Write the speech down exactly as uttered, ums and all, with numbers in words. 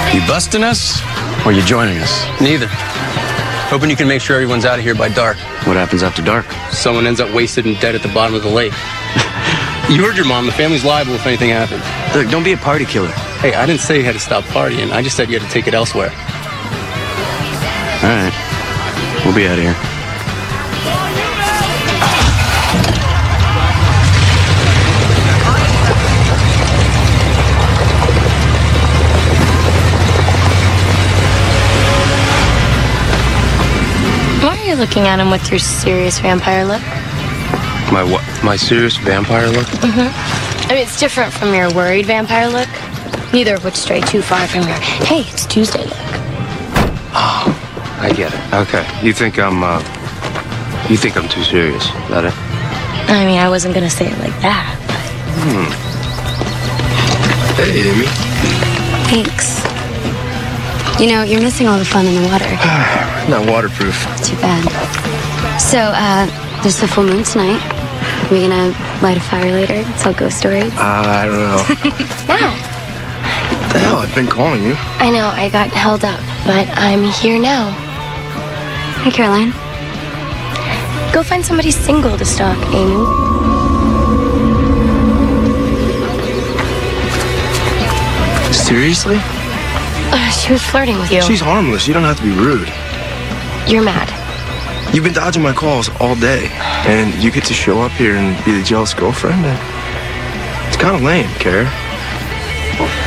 You busting us, or you joining us? Neither. Hoping you can make sure everyone's out of here by dark. What happens after dark? Someone ends up wasted and dead at the bottom of the lake. You heard your mom. The family's liable if anything happens. Look, don't be a party killer. Hey, I didn't say you had to stop partying. I just said you had to take it elsewhere. All right. We'll be out of here. Why are you looking at him with your serious vampire look? My what? My serious vampire look? Mm-hmm. I mean, it's different from your worried vampire look. Neither of which stray too far from your, hey, it's Tuesday look. Oh, I get it. Okay. You think I'm, uh, you think I'm too serious? Is that it? I mean, I wasn't gonna say it like that, but... Hmm. Hey, Amy. Thanks. You know, you're missing all the fun in the water. Not waterproof. Too bad. So, uh, there's the full moon tonight. Are we gonna light a fire later? Tell ghost stories? Uh, I don't know. Wow. What the hell? I've been calling you. I know, I got held up, but I'm here now. Hi, Caroline. Go find somebody single to stalk, Amy. Seriously? Uh, she was flirting with you. She's harmless. You don't have to be rude. You're mad. You've been dodging my calls all day, and you get to show up here and be the jealous girlfriend? It's kind of lame, Kara.